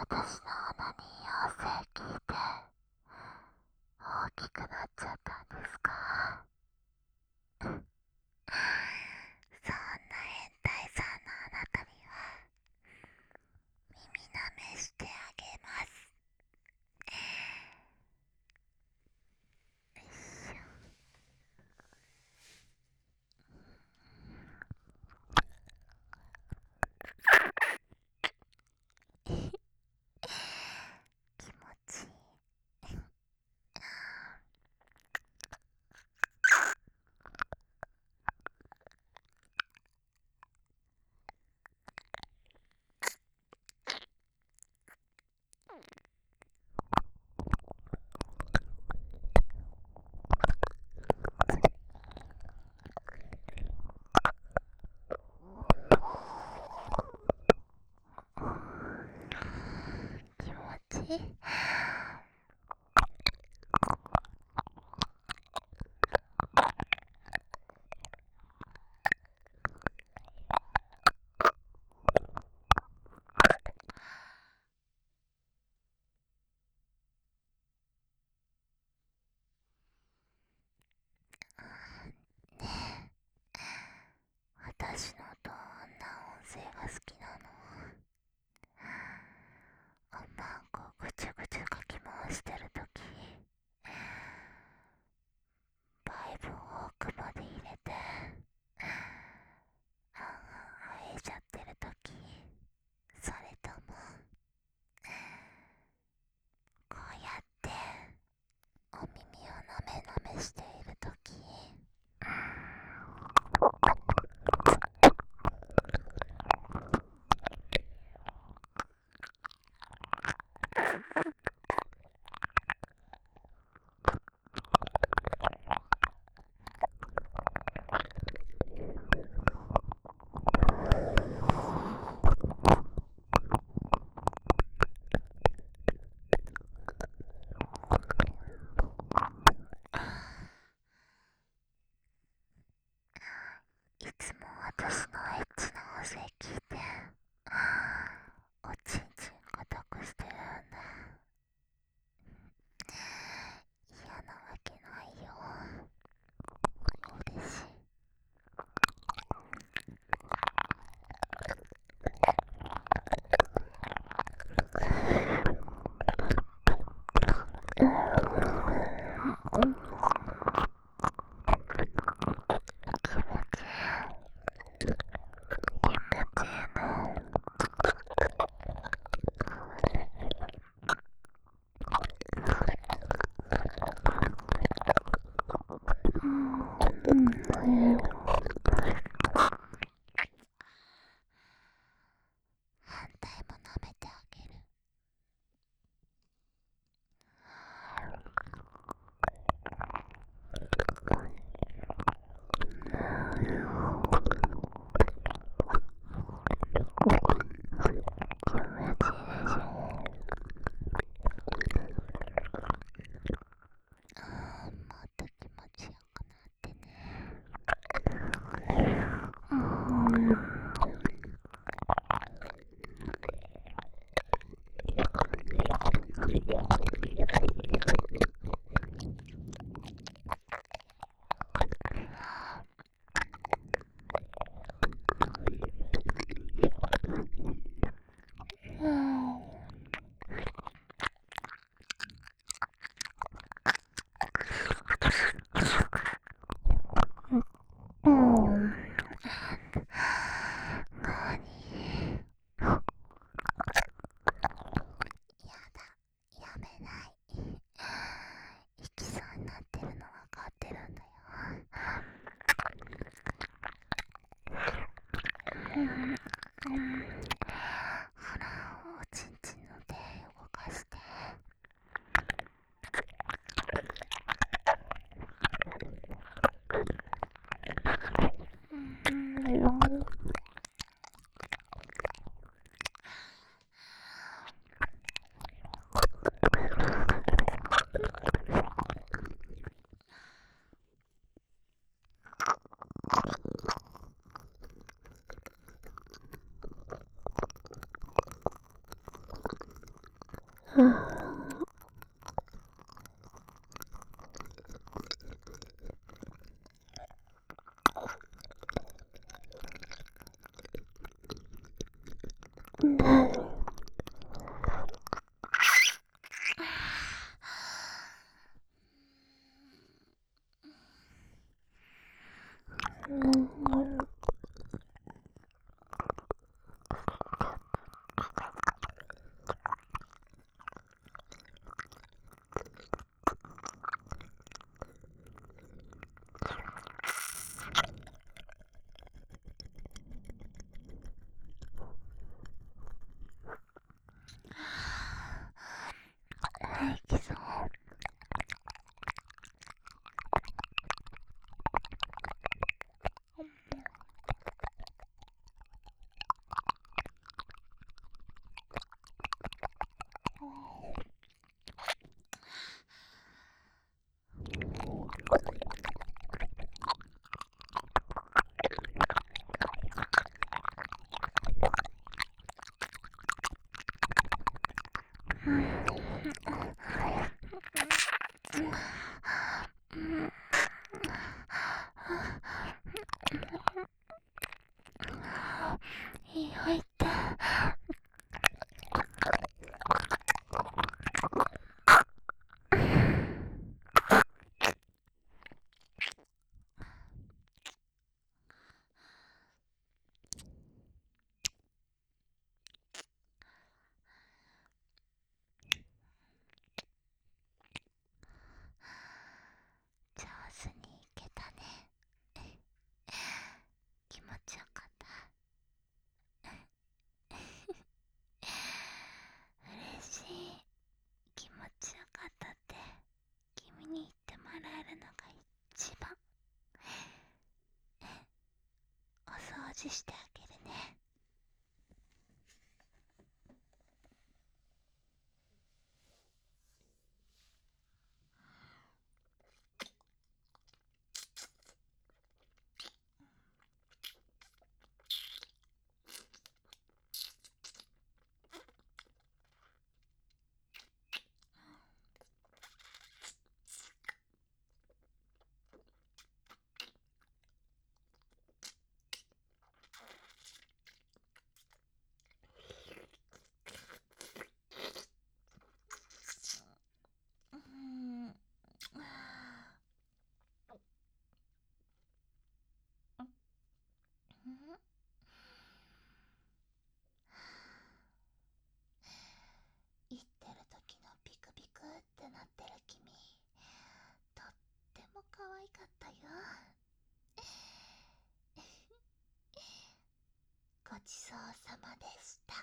私の鼻に妖精聞いて大きくなっちゃったんですか？そんな変態さんのあなたには耳舐めしてあげます。よいしょ。気持ちいい。気持ちいい。私のどんな音声が好きなの？おまんこぐちゅぐちゅかき回してるとき、パイプを奥まで入れてあんあんあえちゃってるとき、それともこうやってお耳をなめなめしているとき？いつも私のエッチな音声聞いておちんちん固くしてるんだ。嫌なわけないよ。嬉しい。反対も舐めてあげる。気持ちいいでしょ？もっと気持ちよくなってね。なに？やだ、やめない。行きそうになってるの分かってるんだよ。ほら、おちんちんの手動かして。 うん。平気そう。いいよ言って。上手にいけたね。気持ちよかった。嬉しい。気持ちよかったって君に言ってもらえるのが一番。お掃除してあげるね。うん。言ってる時のピクピクってなってる君、とっても可愛かったよ。ごちそうさまでした。